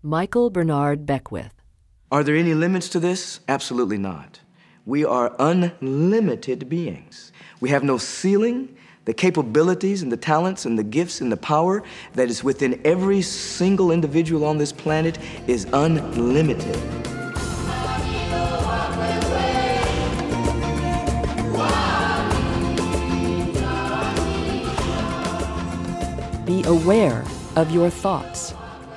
Michael Bernard Beckwith. Are there any limits to this? Absolutely not. We are unlimited beings. We have no ceiling. The capabilities and the talents and the gifts and the power that is within every single individual on this planet is unlimited. Be aware of your thoughts.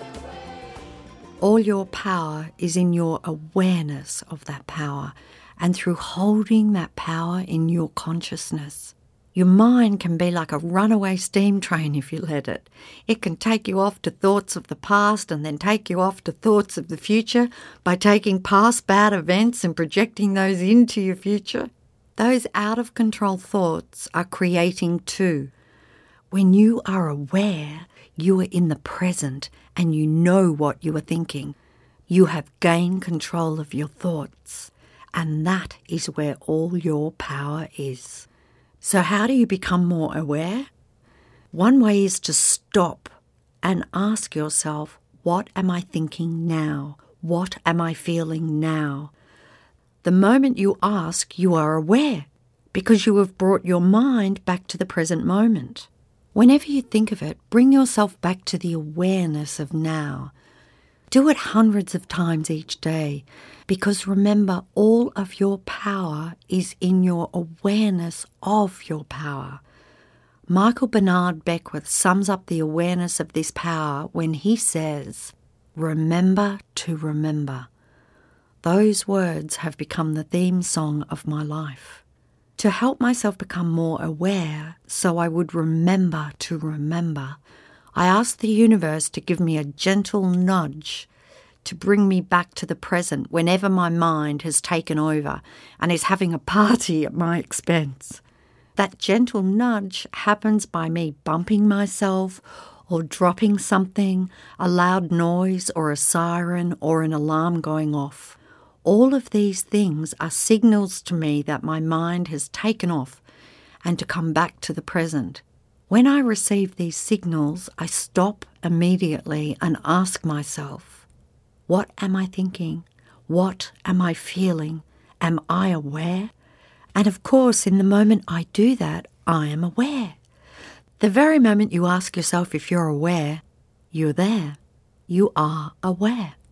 All your power is in your awareness of that power and through holding that power in your consciousness. Your mind can be like a runaway steam train if you let it. It can take you off to thoughts of the past and then take you off to thoughts of the future by taking past bad events and projecting those into your future. Those out-of-control thoughts are creating too. When you are aware, you are in the present and you know what you are thinking. You have gained control of your thoughts, and that is where all your power is. So how do you become more aware? One way is to stop and ask yourself, what am I thinking now? What am I feeling now? The moment you ask, you are aware because you have brought your mind back to the present moment. Whenever you think of it, bring yourself back to the awareness of now. Do it hundreds of times each day because remember, all of your power is in your awareness of your power. Michael Bernard Beckwith sums up the awareness of this power when he says, "Remember to remember." Those words have become the theme song of my life. To help myself become more aware so I would remember to remember, I asked the universe to give me a gentle nudge to bring me back to the present whenever my mind has taken over and is having a party at my expense. That gentle nudge happens by me bumping myself or dropping something, a loud noise or a siren or an alarm going off. All of these things are signals to me that my mind has taken off and to come back to the present. When I receive these signals, I stop immediately and ask myself, what am I thinking? What am I feeling? Am I aware? And of course, in the moment I do that, I am aware. The very moment you ask yourself if you're aware, you're there. You are aware.